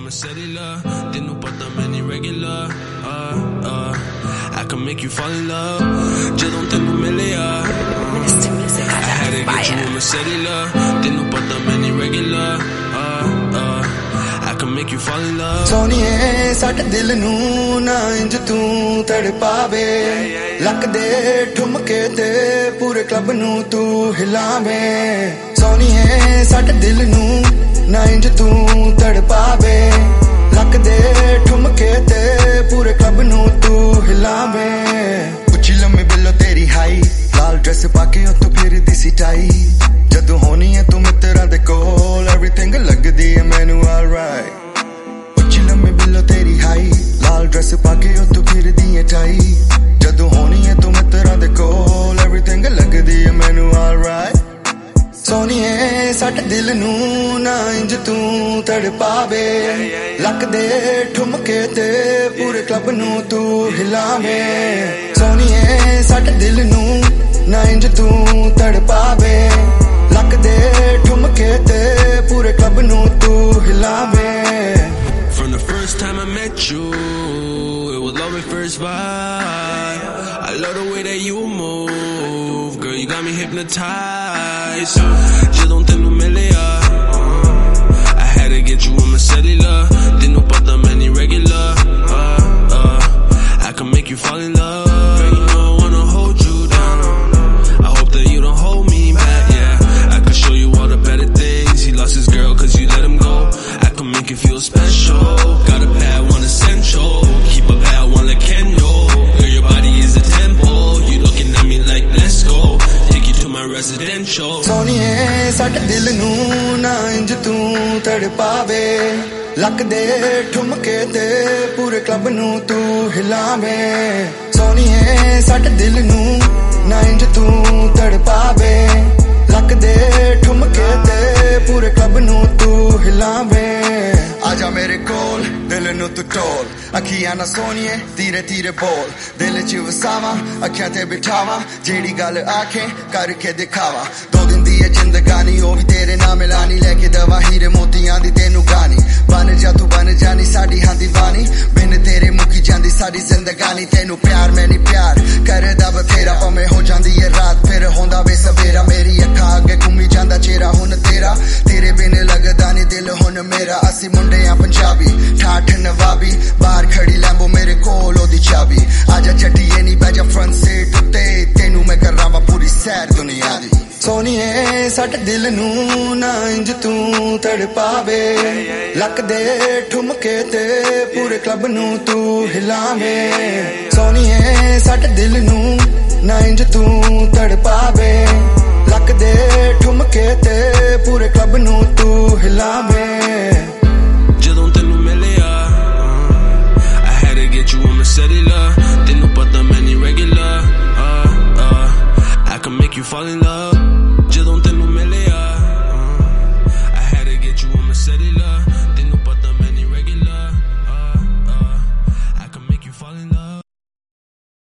ਮੈਂ cellular ਤੈਨੂੰ ਪਤਾ ਮੈਂ ਨਹੀਂ regular I can make you fall in love ਜਦੋਂ ਤੈਨੂੰ ਮਿਲਿਆ I had to get you on my cellular ਤੈਨੂੰ ਪਤਾ ਮੈਂ ਨਹੀਂ regular I can make you fall in love ਸੋਹਣੀਏ ਸਾਡੇ ਦਿਲ ਨੂੰ ਨਾ ਇੰਜ ਤੂੰ ਤੜਪਾਵੇ ਲੱਕ ਦੇ ਠੁਮਕੇ ਤੇ ਪੂਰੇ ਕਲੱਬ ਨੂੰ ਤੂੰ ਹਿਲਾਵੇਂ ਸੋਹਣੀਏ ਸਾਡੇ ਦਿਲ ਨੂੰ ਨਾ ਇੰਜ ਤੂੰ ਤੜਪਾਵੇ ਲੱਕ ਦੇ ਠੁਮਕੇ ਤੇ ਪੂਰੇ ਕਲੱਬ ਨੂੰ ਤੂੰ ਹਿਲਾਵੇਂ ਉੱਚੀ ਲੰਮੀ ਬਿੱਲੋ ਤੇਰੀ ਹਾਈ ਲਾਲ ਡਰੈਸ ਪਾ ਕੇ ਉਹ ਤੂੰ ਫਿਰਦੀ ਸੀ ਟਾਈ ਜਦੋਂ ਹੋਣੀ ਹੈ ਤੂੰ ਮਿੱਤਰਾਂ ਦੇ ਕੋਲ ਐਵਰੀਥਿੰਗ ਲੱਗਦੀ ਹੈ ਮੈਨੂੰ alright ਉੱਚੀ ਲੰਮੀ ਬਿੱਲੋ ਤੇਰੀ ਹਾਈ ਲਾਲ ਡਰੈਸ ਪਾ ਕੇ ਉਹ ਤੂੰ ਫਿਰਦੀ ਹੈ ਟਾਈ ਜਦੋਂ ਹੋਣੀ ਹੈ ਤੂੰ ਮਿੱਤਰਾਂ ਦੇ ਕੋਲ ਐਵਰੀਥਿੰਗ ਲੱਗਦੀ ਹੈ ਮੈਨੂੰ alright ਸੋਹਣੀਏ ਸਾਡੇ ਦਿਲ ਨੂੰ ਨਾ ਇੰਜ ਤੂੰ ਤੜਪਾਵੇ ਲੱਕ ਦੇ ਠੁਮਕੇ ਤੇ ਪੂਰੇ ਕਲੱਬ ਨੂੰ ਤੂੰ ਹਿਲਾਵੇਂ ਸੋਹਣੀਏ ਸਾਡੇ ਦਿਲ ਨੂੰ ਨਾ ਇੰਜ ਤੂੰ ਤੜਪਾਵੇ ਲੱਕ ਦੇ ਠੁਮਕੇ ਤੇ ਪੂਰੇ ਕਲੱਬ ਨੂੰ ਤੂੰ ਹਿਲਾਵੇਂ From the first time I met you it was love at first vibe I love the way that you move girl you got me hypnotized ਜਦੋਂ ਤੈਨੂੰ ਮਿਲਿਆ I had to get you on my cellular ਤੈਨੂੰ ਪਤਾ ਮੈਂ ਨਹੀਂ regular I can make you fall in love girl you know I wanna hold you down I hope that you don't hold me back yeah I can show you all the better things he lost his girl cause you let him go I can make you feel special got a bad one essential keep a bad one like Kenyo girl your body is a temple you looking at me like let's go take you to my residential ਸੋਹਣੀਏ ਸਾਡੇ ਦਿਲ ਨੂੰ ਨਾ ਇੰਜ ਤੂੰ ਤੜਪਾਵੇ ਲੱਕ ਦੇ ਠੁਮਕੇ ਤੇ ਪੂਰੇ club ਨੂੰ ਤੂੰ ਹਿਲਾਵੇਂ ਸੋਹਣੀਏ ਸਾਡੇ ਦਿਲ ਨੂੰ ਨਾ ਇੰਜ ਤੂੰ ਤੜਪਾਵੇ ਲੱਕ ਦੇ ਠੁਮਕੇ ਤੇ ਪੂਰੇ ਕਲੱਬ ਨੂੰ ਤੂੰ ਹਿਲਾਵੇਂ ਆਜਾ ਮੇਰੇ ਕੋਲ ਦਿਲ ਨੂੰ ਤੂੰ ਟੋਲ ਅੱਖੀਆਂ ਨਾ ਸੋਹਣੀਏ ਧੀਰੇ ਧੀਰੇ ਬੋਲ ਦਿਲ 'ਚ ਵਸਾਵਾਂ ਅੱਖਾਂ ਤੇ ਬਿਠਾਵਾਂ ਜਿਹੜੀ ਗੱਲ ਆਖੇ ਕਰਕੇ ਦਿਖਾਵਾਂ 2 ਦਿਨ ਦੀ ਇਹ ਜ਼ਿੰਦਗਾਨੀ ਉਹ ਵੀ ਤੇਰੇ ਨਾਲ ਮਿਲਾਨੀ ਲੈ ਕੇ ਦਵਾ ਹੀਰੇ ਮੋਤੀਆਂ ਦੀ ਤੈਨੂੰ ਗਾਨੀ ਬਣ ਜਾ ਤੂੰ ਬਣ ਜਾਨੀ ਸਾਡੀ ਹਾਂ ਦੀਵਾਨੀ ਬਿਨ ਤੇਰੇ ਮੁੱਕੀ ਜਾਂਦੀ ਸਾਡੀ ਜ਼ਿੰਦਗਾਨੀ ਤੈਨੂੰ ਪਿਆਰ ਮੈਂ ਨਹੀਂ ਪਿਆਰ ਕਰਦਾ ਬਥੇਰਾ ਭਾਵੇਂ ਹੋ ਜਾਂਦੀ ਏ ਰਾਤ ਫਿਰ ਹੁੰਦਾ ਵੇ ਸਵੇਰਾ ਮੇਰੀ ਅੱਖਾਂ ਅੱਗੇ ਘੁੰਮੀ ਜਾਂਦਾ ਚਿਹਰਾ ਹੁਣ ਤੇਰਾ ਤੇਰੇ ਬਿਨ ਲੱਗਦਾ ਨਹੀਂ ਦਿਲ ਹੁਣ ਮੇਰਾ ਅਸੀਂ ਮੁੰਡੇ ਆ ਪੰਜਾਬੀ ਠਾਠ ਨਵਾਬੀ ਬਾਹਰ ਖੜੀ ਲੈਂਬੋ ਮੇਰੇ ਕੋਲ ਉਹਦੀ ਚਾਬੀ ਆਜਾ ਚੱਟੀਏ ਨਹੀਂ ਬਹਿ ਜਾ ਫਰੰਟ ਸੀਟ ਉੱਤੇ ਤੈਨੂੰ ਮੈਂ ਕਰਾਵਾਂ ਪੂਰੀ ਸੈਰ ਦੁਨੀਆ ਦੀ ਸੋਹਣੀਏ ਸਾਡੇ ਦਿਲ ਨੂੰ ਨਾ ਇੰਜ ਤੂੰ ਤੜਪਾਵੇ ਲੱਕ ਦੇ ਠੁਮਕੇ ਤੇ ਪੂਰੇ ਕਲੱਬ ਨੂੰ ਤੂੰ ਹਿਲਾਵੇਂ ਸੋਹਣੀਏ ਸਾਡੇ ਦਿਲ ਨੂੰ ਨਾ ਇੰਜ ਤੂੰ ਤੜਪਾਵੇ ਲੱਕ ਦੇ ਠੁਮਕੇ ਤੇ ਪੂਰੇ ਕਲੱਬ ਨੂੰ ਤੂੰ ਹਿਲਾਵੇਂ